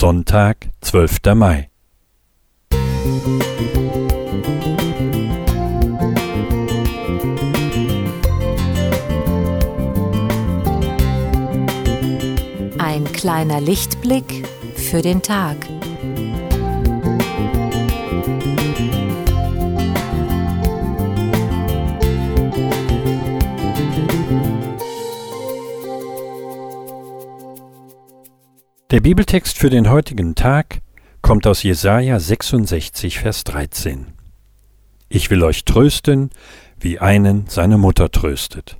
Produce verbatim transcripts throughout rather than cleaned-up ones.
Sonntag, zwölfter Mai. Ein kleiner Lichtblick für den Tag. Der Bibeltext für den heutigen Tag kommt aus Jesaja sechsundsechzig, Vers dreizehn. Ich will euch trösten, wie einen seine Mutter tröstet.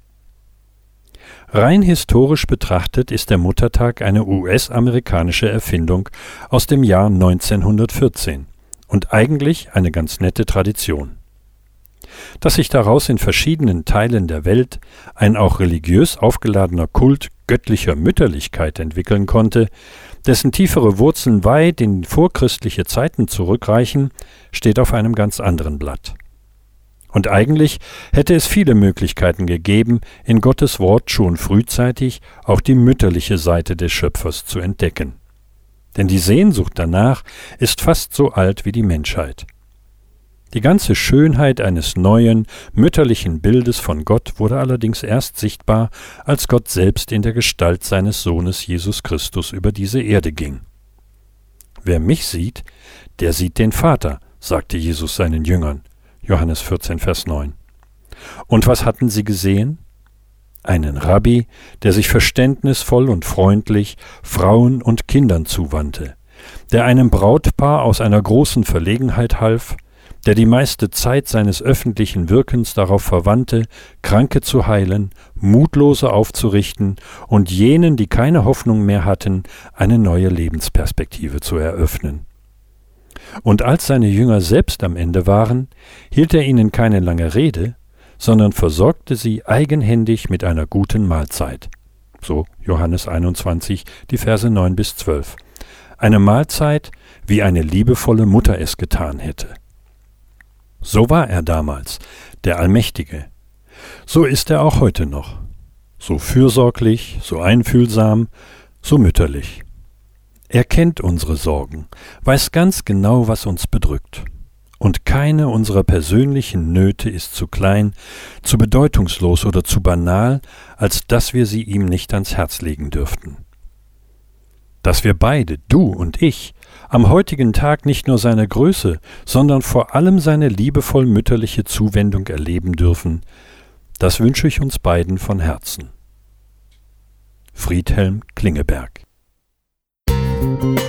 Rein historisch betrachtet ist der Muttertag eine U S-amerikanische Erfindung aus dem Jahr neunzehnhundertvierzehn und eigentlich eine ganz nette Tradition. Dass sich daraus in verschiedenen Teilen der Welt ein auch religiös aufgeladener Kult göttlicher Mütterlichkeit entwickeln konnte, dessen tiefere Wurzeln weit in vorchristliche Zeiten zurückreichen, steht auf einem ganz anderen Blatt. Und eigentlich hätte es viele Möglichkeiten gegeben, in Gottes Wort schon frühzeitig auch die mütterliche Seite des Schöpfers zu entdecken. Denn die Sehnsucht danach ist fast so alt wie die Menschheit. Die ganze Schönheit eines neuen, mütterlichen Bildes von Gott wurde allerdings erst sichtbar, als Gott selbst in der Gestalt seines Sohnes Jesus Christus über diese Erde ging. Wer mich sieht, der sieht den Vater, sagte Jesus seinen Jüngern. Johannes vierzehn, Vers neun. Und was hatten sie gesehen? Einen Rabbi, der sich verständnisvoll und freundlich Frauen und Kindern zuwandte, der einem Brautpaar aus einer großen Verlegenheit half, der die meiste Zeit seines öffentlichen Wirkens darauf verwandte, Kranke zu heilen, Mutlose aufzurichten und jenen, die keine Hoffnung mehr hatten, eine neue Lebensperspektive zu eröffnen. Und als seine Jünger selbst am Ende waren, hielt er ihnen keine lange Rede, sondern versorgte sie eigenhändig mit einer guten Mahlzeit. So Johannes einundzwanzig, die Verse neun bis zwölf. Eine Mahlzeit, wie eine liebevolle Mutter es getan hätte. So war er damals, der Allmächtige. So ist er auch heute noch. So fürsorglich, so einfühlsam, so mütterlich. Er kennt unsere Sorgen, weiß ganz genau, was uns bedrückt. Und keine unserer persönlichen Nöte ist zu klein, zu bedeutungslos oder zu banal, als dass wir sie ihm nicht ans Herz legen dürften. Dass wir beide, du und ich, am heutigen Tag nicht nur seine Größe, sondern vor allem seine liebevoll mütterliche Zuwendung erleben dürfen, das wünsche ich uns beiden von Herzen. Friedhelm Klingeberg.